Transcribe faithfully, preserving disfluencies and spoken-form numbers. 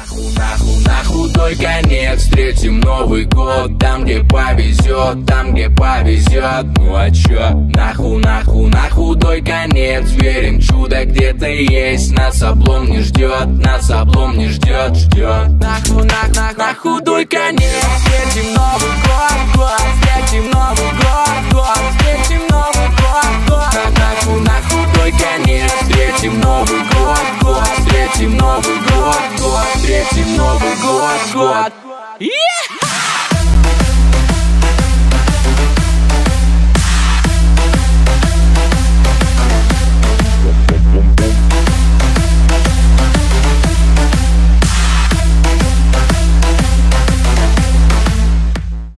Нахуй, нахуй, на худой конец встретим Новый год. Там, где повезет, там, где повезет. Ну а чё? Нахуй, нахуй, на худой конец верим, чудо где-то есть. Нас облом не ждет, нас облом не ждет, ждет. Нахуй, нах, нах, на худой конец встретим Новый год, год. Встретим Новый год, год. Встретим Новый год, год. Нахуй, на худой конец встретим Новый год, год. Встретим Новый год, год. Встретим Новый год, год. Yeah!